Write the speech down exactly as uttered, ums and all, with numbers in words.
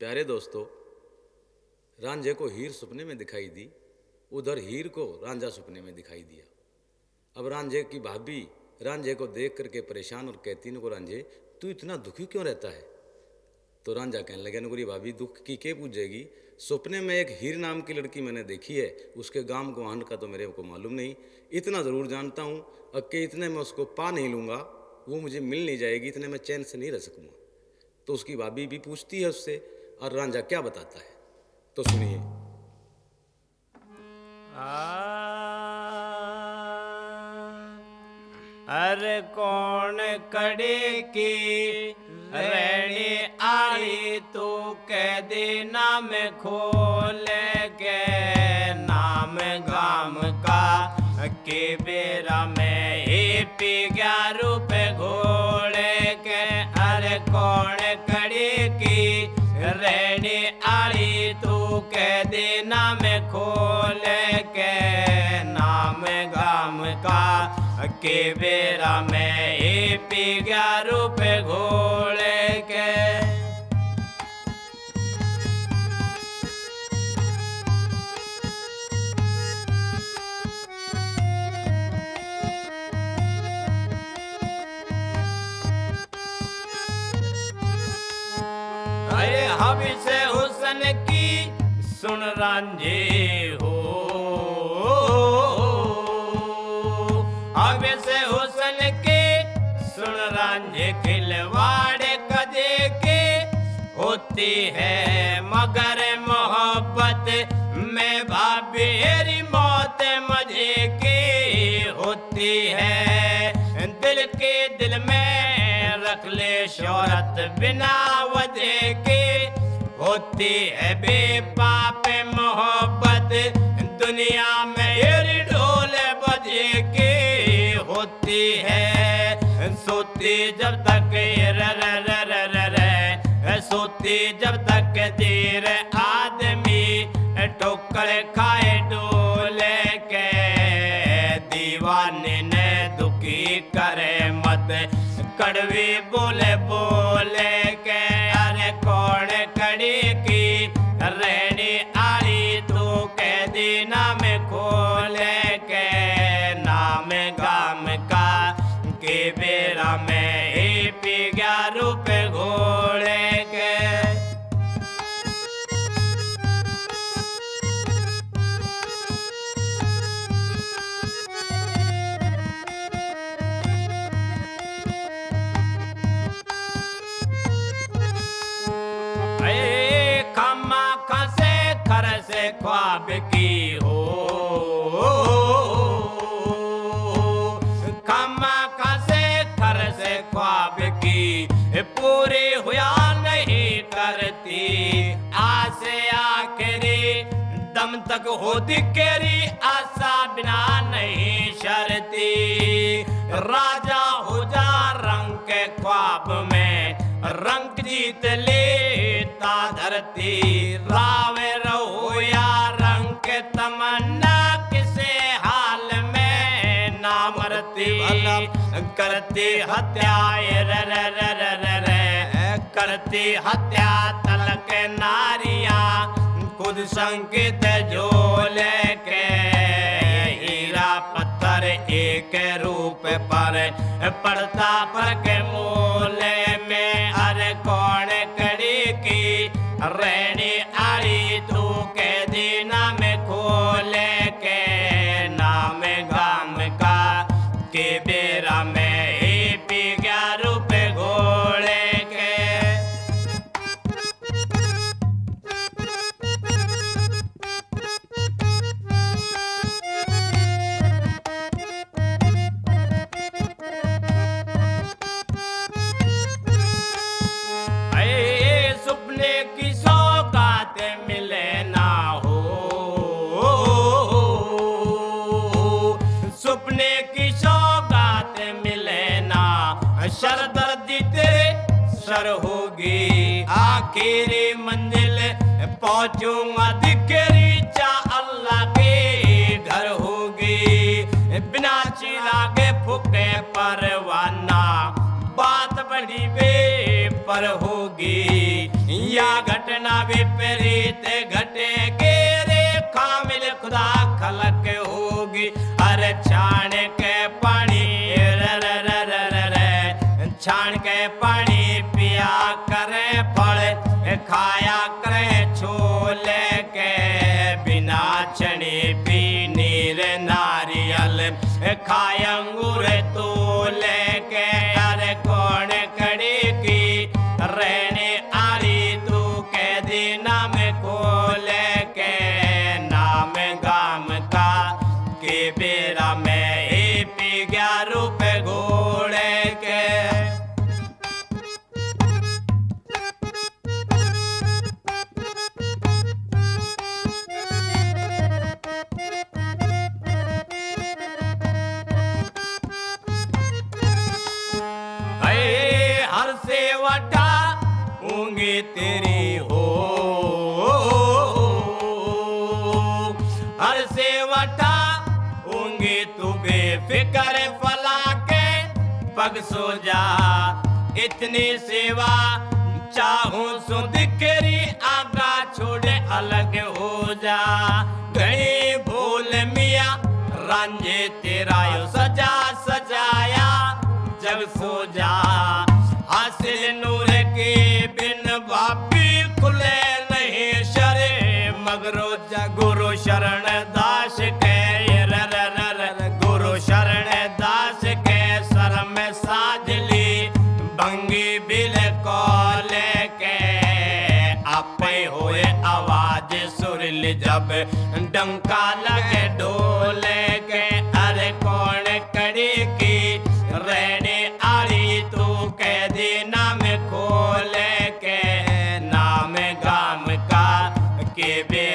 प्यारे दोस्तों, रांझे को हीर सपने में दिखाई दी, उधर हीर को रांझा सपने में दिखाई दिया। अब रांझे की भाभी रांझे को देख करके परेशान और कहती न को, रांझे तू इतना दुखी क्यों रहता है? तो रांझा कहने लगे, नगुरी भाभी दुख की क्या पूछेगी, सपने में एक हीर नाम की लड़की मैंने देखी है, उसके गांव गुआंढ का तो मेरे को मालूम नहीं, इतना ज़रूर जानता हूँ कि इतने में उसको पा नहीं लूँगा, वो मुझे मिल नहीं जाएगी, इतने में चैन से नहीं रह सकूँगा। तो उसकी भाभी भी पूछती है उससे, और रांझा क्या बताता है, तो सुनिए। अरे कौन कड़े की रेणी आली, तू कह दे नाम खोल के, नाम गाम का के बेरा में ही पी गया रूप घोड़े के। अरे कौन कड़े की रेणी आली, तू कह दे नाम खोल के, नाम गाम का के बेरा में ही पी गया रूप घोड़े के। अरे हबी से हुसन की सुन रांझे हो, हबी से हुसन के सुन रांझे, खिलवाड़ कदे के होती है, मगर मोहब्बत में भाभी मौत मजे की होती है। दिल के दिल में रख ले शोहरत बिना वजह के होती है, बेपाप मोहब्बत दुनिया में एरी ढोल बजे के होती है। सोती जब तक र र र र र र सोती जब तक देर आदमी ठोकर खाए डोले के, दीवाने ने दुखी करे मत कड़वी बोले बोले के। अरे कौन कड़ी की रेणी आली, तू कह दी नाम खोले के, नाम गाम का के बेरा में ही पी गया रूप घोड़े के। खमा खसे खर से ख्वाब की हो, खमा खसे खर से ख्वाब की पूरी हुआ नहीं करती, आसे आखिरी दम तक होती केरी, आशा बिना नहीं शरती। राजा हो जा रंग के ख्वाब में, रंग जीत लेता धरती, रावे रहो या रंग के तमन्ना, किसे हाल में ना मरती। करती हत्या र र र र र र करती हत्या तलक नारियां, खुद संकेत झोले के, हीरा पत्थर एक रूप पर पड़ता पर के मोले में। अरे कौन कड़ी की रेणी आली, तू कह दी नाम खोले के, नाम गाम का के बेरा में ही पी गया रूप घोड़े के। सुपने की सौगात मिले ना हो, सुपने की सौगात मिले ना, शरदर्दी तेरे सर होगी, आखिरी मंजिल पहुंचूंगा दिखेरी, चा अल्लाह के घर होगी, बिना चिरागे फूके परवाना, बात बड़ी बे पर होगी। या घटना विपरीत घटे के रे कामिल खुदा खलक होगी। अरे छाण के पानी रे रे रे रे रे रे छाण के पानी पिया करे फल खाया करे छोले के बिना चने पी नीर नारियल खाय अंगूर तोले के। अरे कौन कड़ी की रहने आरी तू के दी नाम खोले के नाम गाम का के बेरा में ही पी गया रूप घोड़े के। हर सेवटा होंगे तेरी हो हर सेवटा होंगे तू बेफिक्र फला के पग सो जा। इतनी सेवा चाहूं सो दिकरी आगा छोड़े अलग हो जा। घड़ी भूल मिया रांझे तेरा यो सजा सजाया जब सो जा। हासिल नूर के बिन बापी खुले नहीं शरे मगरो जा गुरु शरण दास के र र र र गुरु शरण दास के सर में साजली भंगी बिल कोले के। आपे होए आवाज सुरल जब डंका लगे डोले के। अरे कौन कड़ी की रहने आरी तू के दी नाम खोले के नाम गाम का के बे